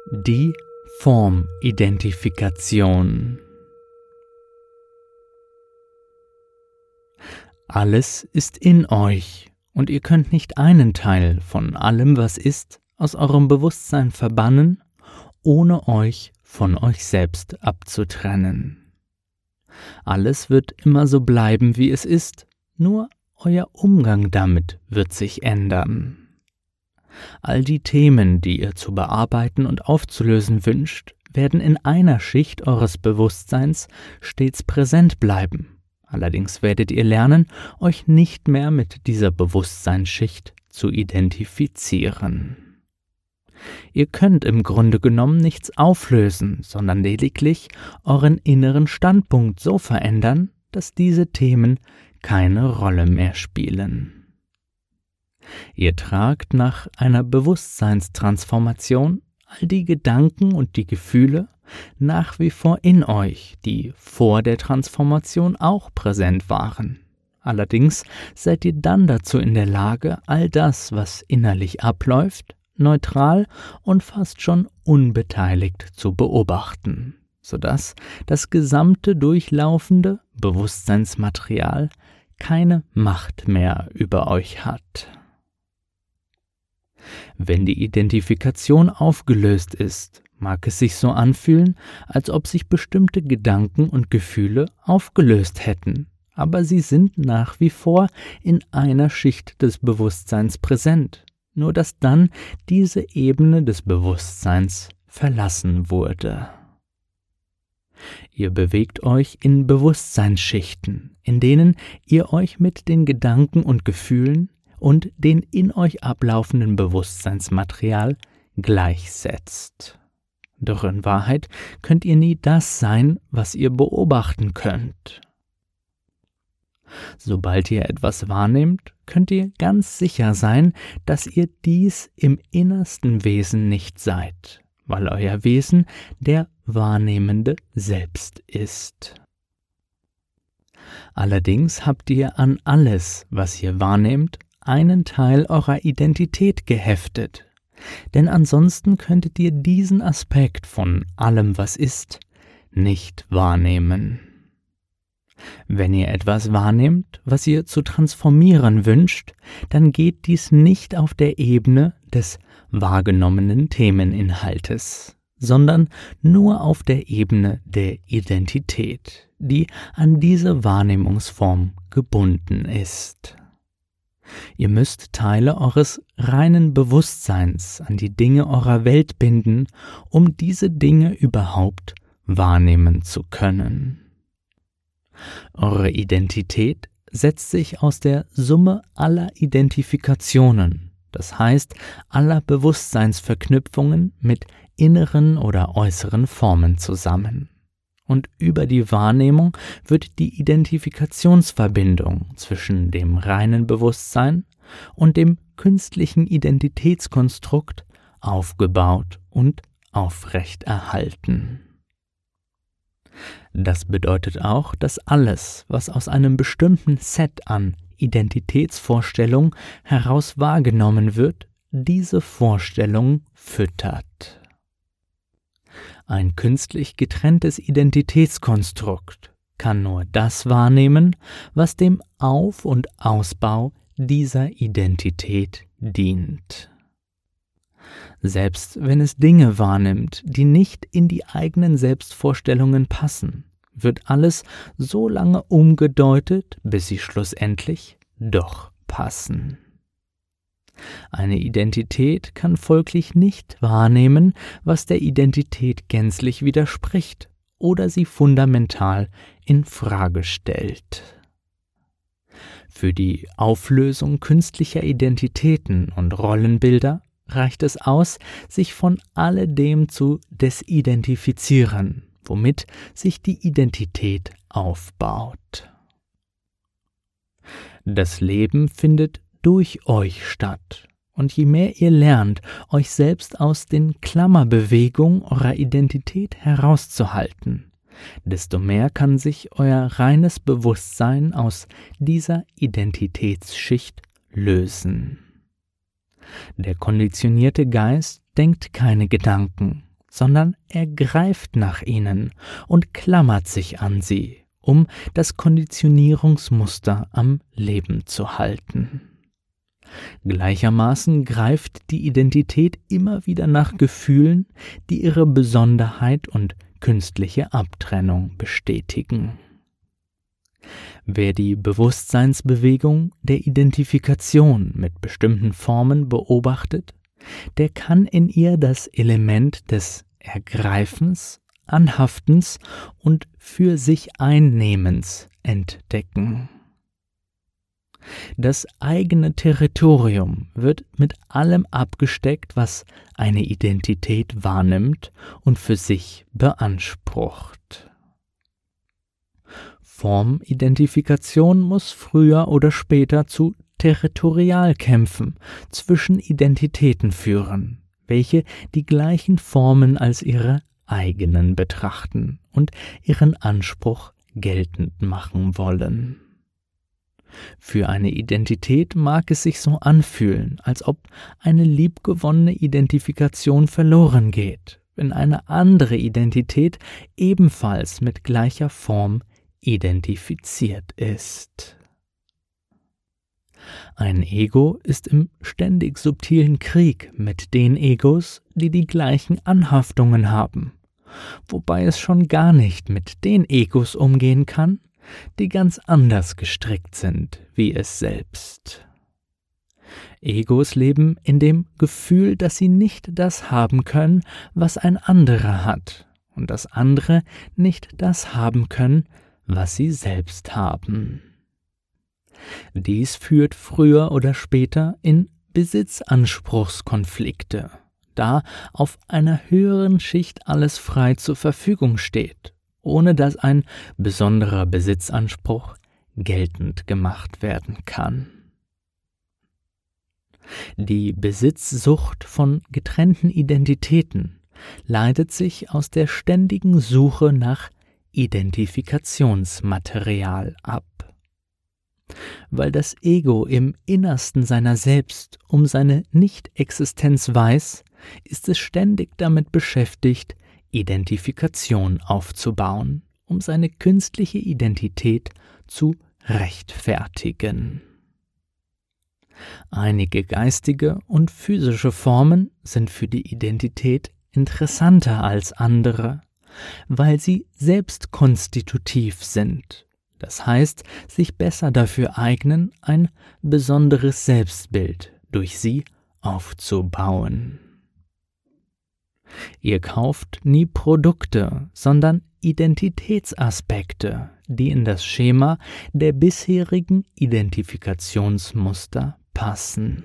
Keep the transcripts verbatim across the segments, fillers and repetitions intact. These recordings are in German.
Die Formidentifikation. Alles ist in euch, und ihr könnt nicht einen Teil von allem, was ist, aus eurem Bewusstsein verbannen, ohne euch von euch selbst abzutrennen. Alles wird immer so bleiben, wie es ist, nur euer Umgang damit wird sich ändern. All die Themen, die ihr zu bearbeiten und aufzulösen wünscht, werden in einer Schicht eures Bewusstseins stets präsent bleiben. Allerdings werdet ihr lernen, euch nicht mehr mit dieser Bewusstseinsschicht zu identifizieren. Ihr könnt im Grunde genommen nichts auflösen, sondern lediglich euren inneren Standpunkt so verändern, dass diese Themen keine Rolle mehr spielen. Ihr tragt nach einer Bewusstseinstransformation all die Gedanken und die Gefühle nach wie vor in euch, die vor der Transformation auch präsent waren. Allerdings seid ihr dann dazu in der Lage, all das, was innerlich abläuft, neutral und fast schon unbeteiligt zu beobachten, sodass das gesamte durchlaufende Bewusstseinsmaterial keine Macht mehr über euch hat. Wenn die Identifikation aufgelöst ist, mag es sich so anfühlen, als ob sich bestimmte Gedanken und Gefühle aufgelöst hätten, aber sie sind nach wie vor in einer Schicht des Bewusstseins präsent, nur dass dann diese Ebene des Bewusstseins verlassen wurde. Ihr bewegt euch in Bewusstseinsschichten, in denen ihr euch mit den Gedanken und Gefühlen und den in euch ablaufenden Bewusstseinsmaterial gleichsetzt. Doch in Wahrheit könnt ihr nie das sein, was ihr beobachten könnt. Sobald ihr etwas wahrnehmt, könnt ihr ganz sicher sein, dass ihr dies im innersten Wesen nicht seid, weil euer Wesen der wahrnehmende Selbst ist. Allerdings habt ihr an alles, was ihr wahrnehmt, einen Teil eurer Identität geheftet, denn ansonsten könntet ihr diesen Aspekt von allem, was ist, nicht wahrnehmen. Wenn ihr etwas wahrnehmt, was ihr zu transformieren wünscht, dann geht dies nicht auf der Ebene des wahrgenommenen Themeninhaltes, sondern nur auf der Ebene der Identität, die an diese Wahrnehmungsform gebunden ist. Ihr müsst Teile eures reinen Bewusstseins an die Dinge eurer Welt binden, um diese Dinge überhaupt wahrnehmen zu können. Eure Identität setzt sich aus der Summe aller Identifikationen, das heißt aller Bewusstseinsverknüpfungen mit inneren oder äußeren Formen zusammen. Und über die Wahrnehmung wird die Identifikationsverbindung zwischen dem reinen Bewusstsein und dem künstlichen Identitätskonstrukt aufgebaut und aufrechterhalten. Das bedeutet auch, dass alles, was aus einem bestimmten Set an Identitätsvorstellungen heraus wahrgenommen wird, diese Vorstellung füttert. Ein künstlich getrenntes Identitätskonstrukt kann nur das wahrnehmen, was dem Auf- und Ausbau dieser Identität dient. Selbst wenn es Dinge wahrnimmt, die nicht in die eigenen Selbstvorstellungen passen, wird alles so lange umgedeutet, bis sie schlussendlich doch passen. Eine Identität kann folglich nicht wahrnehmen, was der Identität gänzlich widerspricht oder sie fundamental in Frage stellt. Für die Auflösung künstlicher Identitäten und Rollenbilder reicht es aus, sich von alledem zu desidentifizieren, womit sich die Identität aufbaut. Das Leben findet durch euch statt, und je mehr ihr lernt, euch selbst aus den Klammerbewegungen eurer Identität herauszuhalten, desto mehr kann sich euer reines Bewusstsein aus dieser Identitätsschicht lösen. Der konditionierte Geist denkt keine Gedanken, sondern er greift nach ihnen und klammert sich an sie, um das Konditionierungsmuster am Leben zu halten. Gleichermaßen greift die Identität immer wieder nach Gefühlen, die ihre Besonderheit und künstliche Abtrennung bestätigen. Wer die Bewusstseinsbewegung der Identifikation mit bestimmten Formen beobachtet, der kann in ihr das Element des Ergreifens, Anhaftens und für sich Einnehmens entdecken. Das eigene Territorium wird mit allem abgesteckt, was eine Identität wahrnimmt und für sich beansprucht. Formidentifikation muss früher oder später zu Territorialkämpfen zwischen Identitäten führen, welche die gleichen Formen als ihre eigenen betrachten und ihren Anspruch geltend machen wollen. Für eine Identität mag es sich so anfühlen, als ob eine liebgewonnene Identifikation verloren geht, wenn eine andere Identität ebenfalls mit gleicher Form identifiziert ist. Ein Ego ist im ständig subtilen Krieg mit den Egos, die die gleichen Anhaftungen haben, wobei es schon gar nicht mit den Egos umgehen kann, die ganz anders gestrickt sind wie es selbst. Egos leben in dem Gefühl, dass sie nicht das haben können, was ein anderer hat, und dass andere nicht das haben können, was sie selbst haben. Dies führt früher oder später in Besitzanspruchskonflikte, da auf einer höheren Schicht alles frei zur Verfügung steht, ohne dass ein besonderer Besitzanspruch geltend gemacht werden kann. Die Besitzsucht von getrennten Identitäten leitet sich aus der ständigen Suche nach Identifikationsmaterial ab. Weil das Ego im Innersten seiner selbst um seine Nicht-Existenz weiß, ist es ständig damit beschäftigt, Identifikation aufzubauen, um seine künstliche Identität zu rechtfertigen. Einige geistige und physische Formen sind für die Identität interessanter als andere, weil sie selbstkonstitutiv sind, das heißt, sich besser dafür eignen, ein besonderes Selbstbild durch sie aufzubauen. Ihr kauft nie Produkte, sondern Identitätsaspekte, die in das Schema der bisherigen Identifikationsmuster passen.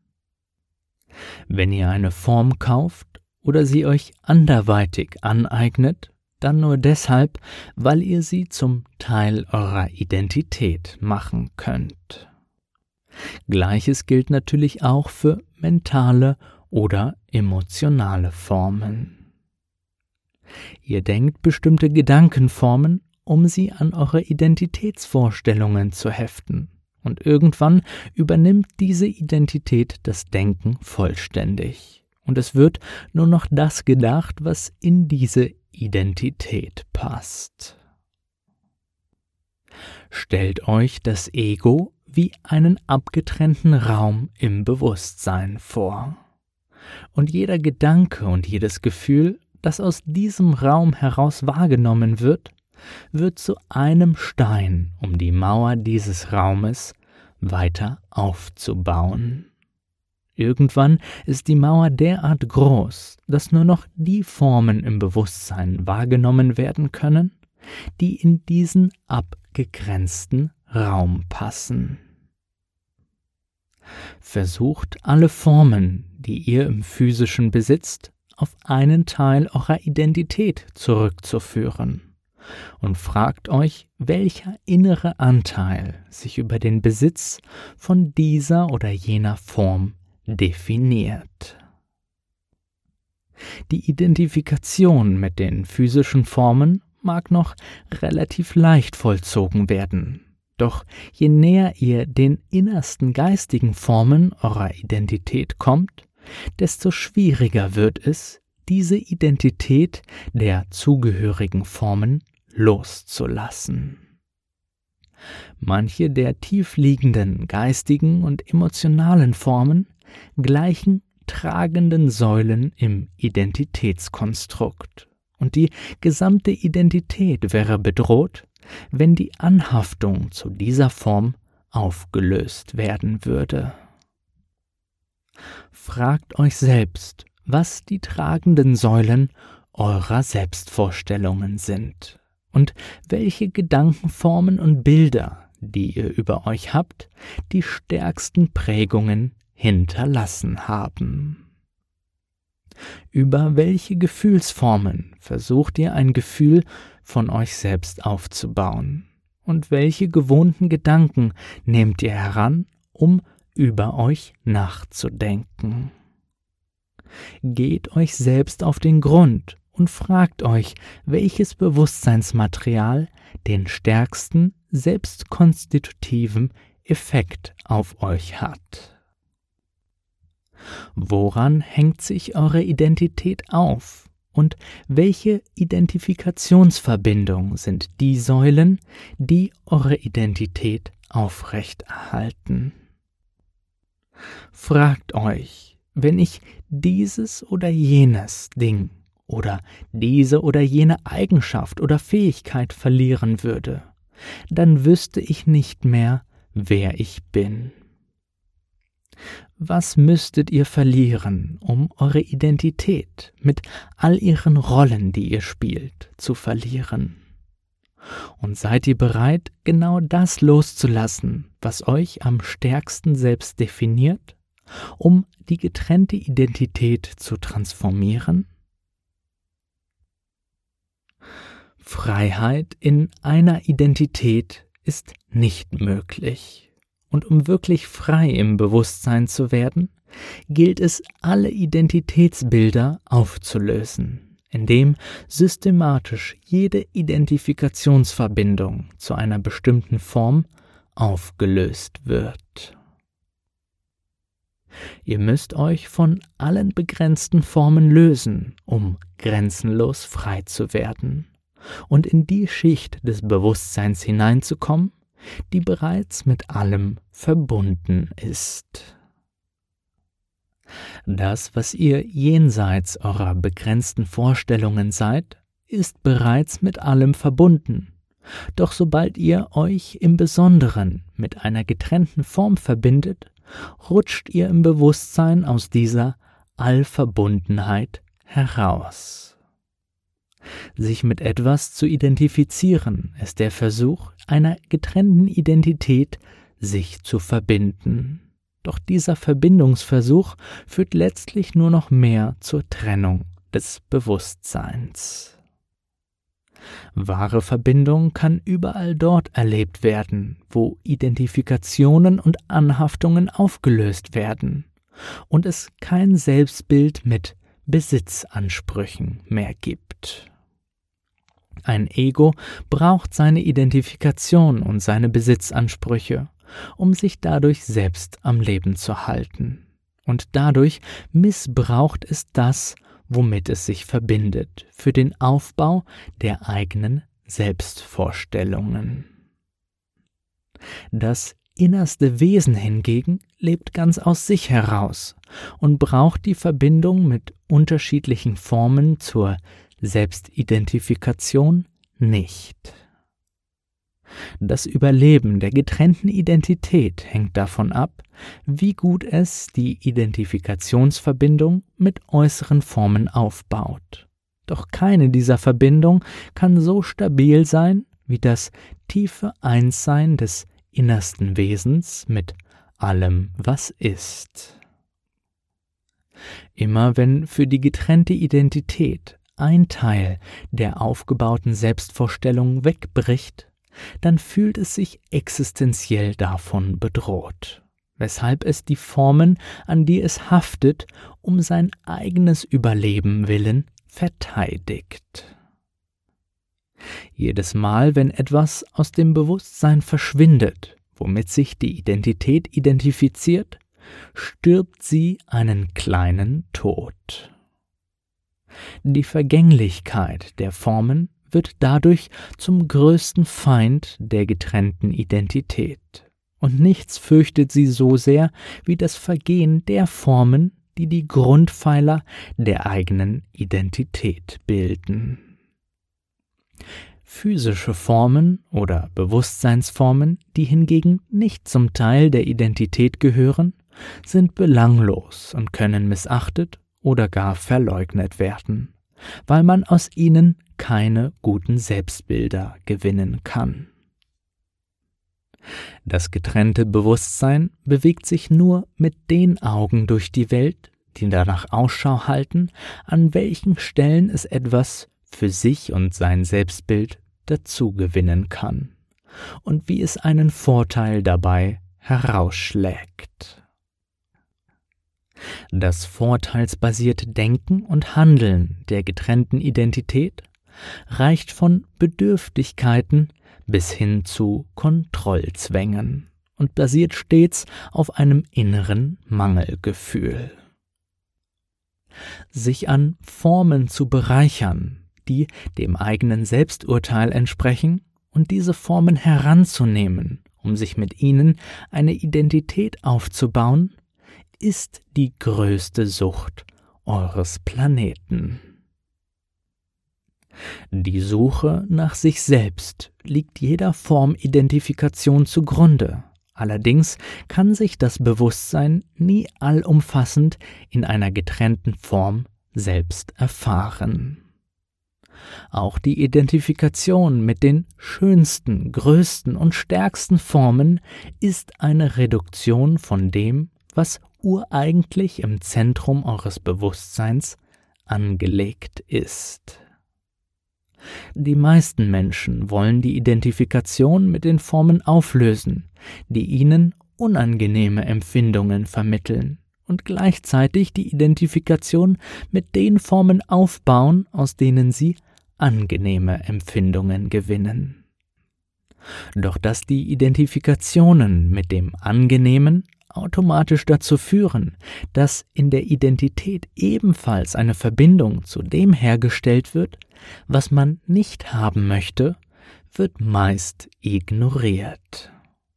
Wenn ihr eine Form kauft oder sie euch anderweitig aneignet, dann nur deshalb, weil ihr sie zum Teil eurer Identität machen könnt. Gleiches gilt natürlich auch für mentale oder emotionale Formen. Ihr denkt bestimmte Gedankenformen, um sie an eure Identitätsvorstellungen zu heften, und irgendwann übernimmt diese Identität das Denken vollständig, und es wird nur noch das gedacht, was in diese Identität passt. Stellt euch das Ego wie einen abgetrennten Raum im Bewusstsein vor. Und jeder Gedanke und jedes Gefühl, das aus diesem Raum heraus wahrgenommen wird, wird zu einem Stein, um die Mauer dieses Raumes weiter aufzubauen. Irgendwann ist die Mauer derart groß, dass nur noch die Formen im Bewusstsein wahrgenommen werden können, die in diesen abgegrenzten Raum passen. Versucht alle Formen, die ihr im Physischen besitzt, auf einen Teil eurer Identität zurückzuführen und fragt euch, welcher innere Anteil sich über den Besitz von dieser oder jener Form definiert. Die Identifikation mit den physischen Formen mag noch relativ leicht vollzogen werden, doch je näher ihr den innersten geistigen Formen eurer Identität kommt, desto schwieriger wird es, diese Identität der zugehörigen Formen loszulassen. Manche der tiefliegenden geistigen und emotionalen Formen gleichen tragenden Säulen im Identitätskonstrukt, und die gesamte Identität wäre bedroht, wenn die Anhaftung zu dieser Form aufgelöst werden würde. Fragt euch selbst, was die tragenden Säulen eurer Selbstvorstellungen sind und welche Gedankenformen und Bilder, die ihr über euch habt, die stärksten Prägungen hinterlassen haben. Über welche Gefühlsformen versucht ihr ein Gefühl von euch selbst aufzubauen? Und welche gewohnten Gedanken nehmt ihr heran, um über euch nachzudenken? Geht euch selbst auf den Grund und fragt euch, welches Bewusstseinsmaterial den stärksten selbstkonstitutiven Effekt auf euch hat. Woran hängt sich eure Identität auf? Und welche Identifikationsverbindung sind die Säulen, die eure Identität aufrechterhalten? Fragt euch, wenn ich dieses oder jenes Ding oder diese oder jene Eigenschaft oder Fähigkeit verlieren würde, dann wüsste ich nicht mehr, wer ich bin. Was müsstet ihr verlieren, um eure Identität mit all ihren Rollen, die ihr spielt, zu verlieren? Und seid ihr bereit, genau das loszulassen, was euch am stärksten selbst definiert, um die getrennte Identität zu transformieren? Freiheit in einer Identität ist nicht möglich. Und um wirklich frei im Bewusstsein zu werden, gilt es, alle Identitätsbilder aufzulösen, indem systematisch jede Identifikationsverbindung zu einer bestimmten Form aufgelöst wird. Ihr müsst euch von allen begrenzten Formen lösen, um grenzenlos frei zu werden und in die Schicht des Bewusstseins hineinzukommen, die bereits mit allem verbunden ist. Das, was ihr jenseits eurer begrenzten Vorstellungen seid, ist bereits mit allem verbunden. Doch sobald ihr euch im Besonderen mit einer getrennten Form verbindet, rutscht ihr im Bewusstsein aus dieser Allverbundenheit heraus. Sich mit etwas zu identifizieren, ist der Versuch einer getrennten Identität, sich zu verbinden. Doch dieser Verbindungsversuch führt letztlich nur noch mehr zur Trennung des Bewusstseins. Wahre Verbindung kann überall dort erlebt werden, wo Identifikationen und Anhaftungen aufgelöst werden und es kein Selbstbild mit Besitzansprüchen mehr gibt. Ein Ego braucht seine Identifikation und seine Besitzansprüche, um sich dadurch selbst am Leben zu halten. Und dadurch missbraucht es das, womit es sich verbindet, für den Aufbau der eigenen Selbstvorstellungen. Das innerste Wesen hingegen lebt ganz aus sich heraus und braucht die Verbindung mit unterschiedlichen Formen zur Selbstidentifikation nicht. Das Überleben der getrennten Identität hängt davon ab, wie gut es die Identifikationsverbindung mit äußeren Formen aufbaut. Doch keine dieser Verbindungen kann so stabil sein wie das tiefe Einssein des innersten Wesens mit allem, was ist. Immer wenn für die getrennte Identität ein Teil der aufgebauten Selbstvorstellung wegbricht, dann fühlt es sich existenziell davon bedroht, weshalb es die Formen, an die es haftet, um sein eigenes Überleben willen verteidigt. Jedes Mal, wenn etwas aus dem Bewusstsein verschwindet, womit sich die Identität identifiziert, stirbt sie einen kleinen Tod. Die Vergänglichkeit der Formen wird dadurch zum größten Feind der getrennten Identität. Und nichts fürchtet sie so sehr wie das Vergehen der Formen, die die Grundpfeiler der eigenen Identität bilden. Physische Formen oder Bewusstseinsformen, die hingegen nicht zum Teil der Identität gehören, sind belanglos und können missachtet oder gar verleugnet werden, weil man aus ihnen keine guten Selbstbilder gewinnen kann. Das getrennte Bewusstsein bewegt sich nur mit den Augen durch die Welt, die danach Ausschau halten, an welchen Stellen es etwas für sich und sein Selbstbild dazu gewinnen kann und wie es einen Vorteil dabei herausschlägt. Das vorteilsbasierte Denken und Handeln der getrennten Identität reicht von Bedürftigkeiten bis hin zu Kontrollzwängen und basiert stets auf einem inneren Mangelgefühl. Sich an Formen zu bereichern, die dem eigenen Selbsturteil entsprechen, und diese Formen heranzunehmen, um sich mit ihnen eine Identität aufzubauen, ist die größte Sucht eures Planeten. Die Suche nach sich selbst liegt jeder Formidentifikation zugrunde. Allerdings kann sich das Bewusstsein nie allumfassend in einer getrennten Form selbst erfahren. Auch die Identifikation mit den schönsten, größten und stärksten Formen ist eine Reduktion von dem, was ureigentlich im Zentrum eures Bewusstseins angelegt ist. Die meisten Menschen wollen die Identifikation mit den Formen auflösen, die ihnen unangenehme Empfindungen vermitteln, und gleichzeitig die Identifikation mit den Formen aufbauen, aus denen sie angenehme Empfindungen gewinnen. Doch dass die Identifikationen mit dem Angenehmen automatisch dazu führen, dass in der Identität ebenfalls eine Verbindung zu dem hergestellt wird, was man nicht haben möchte, wird meist ignoriert.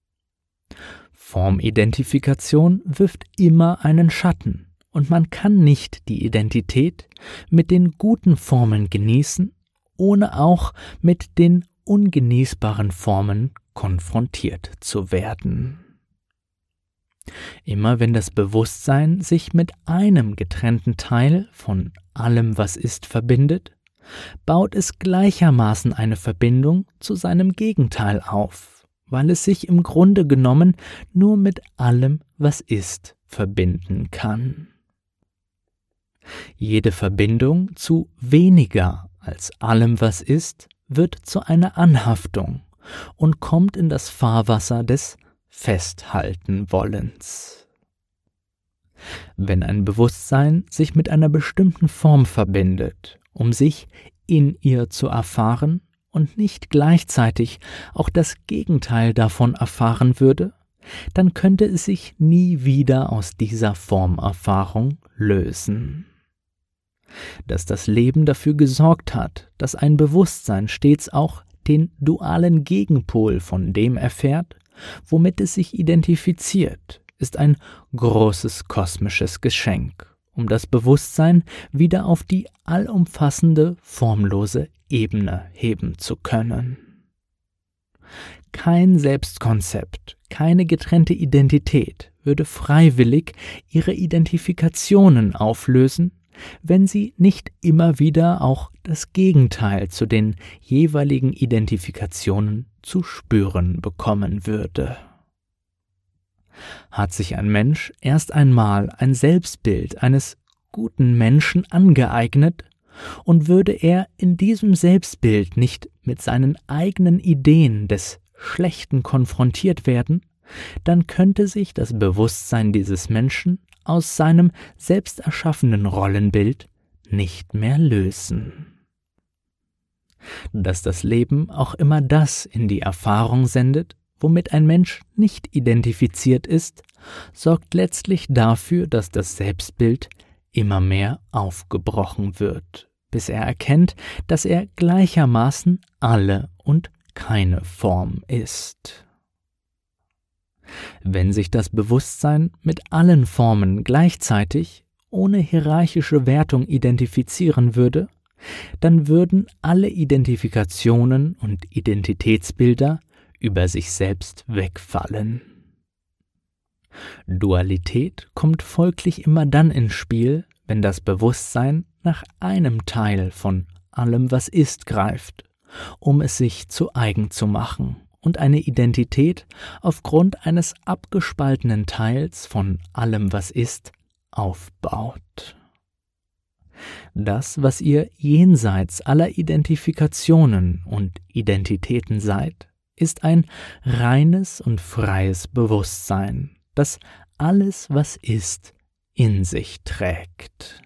Formidentifikation wirft immer einen Schatten, und man kann nicht die Identität mit den guten Formen genießen, ohne auch mit den ungenießbaren Formen konfrontiert zu werden. Immer wenn das Bewusstsein sich mit einem getrennten Teil von allem, was ist, verbindet, baut es gleichermaßen eine Verbindung zu seinem Gegenteil auf, weil es sich im Grunde genommen nur mit allem, was ist, verbinden kann. Jede Verbindung zu weniger als allem, was ist, wird zu einer Anhaftung und kommt in das Fahrwasser des Festhalten-Wollens. Wenn ein Bewusstsein sich mit einer bestimmten Form verbindet, um sich in ihr zu erfahren und nicht gleichzeitig auch das Gegenteil davon erfahren würde, dann könnte es sich nie wieder aus dieser Formerfahrung lösen. Dass das Leben dafür gesorgt hat, dass ein Bewusstsein stets auch den dualen Gegenpol von dem erfährt, womit es sich identifiziert, ist ein großes kosmisches Geschenk, um das Bewusstsein wieder auf die allumfassende, formlose Ebene heben zu können. Kein Selbstkonzept, keine getrennte Identität würde freiwillig ihre Identifikationen auflösen, wenn sie nicht immer wieder auch das Gegenteil zu den jeweiligen Identifikationen zu spüren bekommen würde. Hat sich ein Mensch erst einmal ein Selbstbild eines guten Menschen angeeignet, und würde er in diesem Selbstbild nicht mit seinen eigenen Ideen des Schlechten konfrontiert werden, dann könnte sich das Bewusstsein dieses Menschen aus seinem selbst erschaffenen Rollenbild nicht mehr lösen. Dass das Leben auch immer das in die Erfahrung sendet, womit ein Mensch nicht identifiziert ist, sorgt letztlich dafür, dass das Selbstbild immer mehr aufgebrochen wird, bis er erkennt, dass er gleichermaßen alle und keine Form ist. Wenn sich das Bewusstsein mit allen Formen gleichzeitig ohne hierarchische Wertung identifizieren würde, dann würden alle Identifikationen und Identitätsbilder über sich selbst wegfallen. Dualität kommt folglich immer dann ins Spiel, wenn das Bewusstsein nach einem Teil von allem, was ist, greift, um es sich zu eigen zu machen und eine Identität aufgrund eines abgespaltenen Teils von allem, was ist, aufbaut. Das, was ihr jenseits aller Identifikationen und Identitäten seid, ist ein reines und freies Bewusstsein, das alles, was ist, in sich trägt.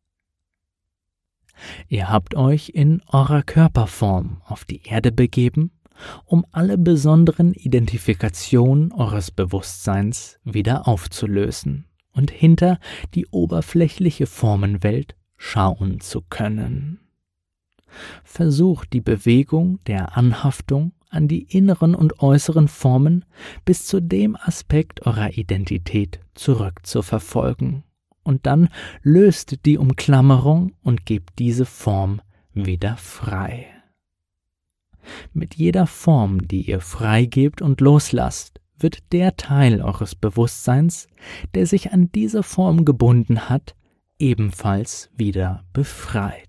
Ihr habt euch in eurer Körperform auf die Erde begeben, um alle besonderen Identifikationen eures Bewusstseins wieder aufzulösen und hinter die oberflächliche Formenwelt schauen zu können. Versucht die Bewegung der Anhaftung an die inneren und äußeren Formen bis zu dem Aspekt eurer Identität zurückzuverfolgen, und dann löst die Umklammerung und gebt diese Form wieder frei. Mit jeder Form, die ihr freigebt und loslasst, wird der Teil eures Bewusstseins, der sich an diese Form gebunden hat, ebenfalls wieder befreit.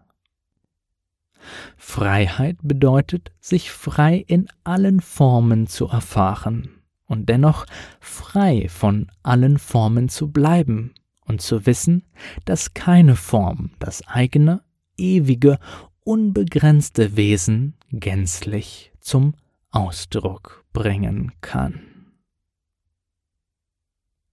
Freiheit bedeutet, sich frei in allen Formen zu erfahren und dennoch frei von allen Formen zu bleiben und zu wissen, dass keine Form das eigene, ewige, unbegrenzte Wesen gänzlich zum Ausdruck bringen kann.